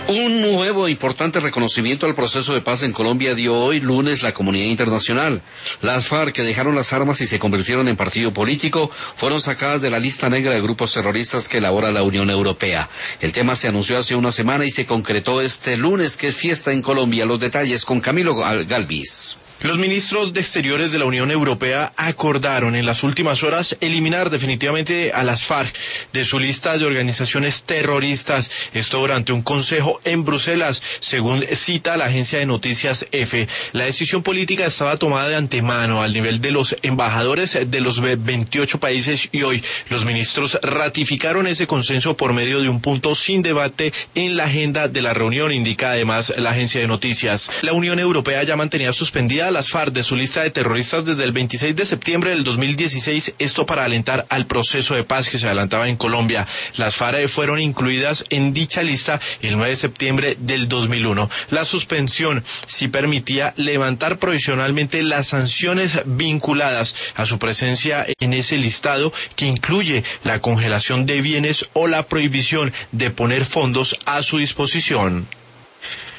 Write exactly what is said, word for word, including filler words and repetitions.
Un nuevo e importante reconocimiento al proceso de paz en Colombia dio hoy lunes la comunidad internacional. Las FARC, que dejaron las armas y se convirtieron en partido político, fueron sacadas de la lista negra de grupos terroristas que elabora la Unión Europea. El tema se anunció hace una semana y se concretó este lunes, que es fiesta en Colombia. Los detalles con Camilo Galvis. Los ministros de Exteriores de la Unión Europea acordaron en las últimas horas eliminar definitivamente a las FARC de su lista de organizaciones terroristas. Esto durante un consejo en Bruselas, según cita la agencia de noticias EFE. La decisión política estaba tomada de antemano al nivel de los embajadores de los veintiocho países y hoy los ministros ratificaron ese consenso por medio de un punto sin debate en la agenda de la reunión, indica además la agencia de noticias. La Unión Europea ya mantenía suspendida a las FARC de su lista de terroristas desde el veintiséis de septiembre del dos mil dieciséis, esto para alentar al proceso de paz que se adelantaba en Colombia. Las FARC fueron incluidas en dicha lista el nueve de septiembre del dos mil uno. La suspensión sí permitía levantar provisionalmente las sanciones vinculadas a su presencia en ese listado, que incluye la congelación de bienes o la prohibición de poner fondos a su disposición.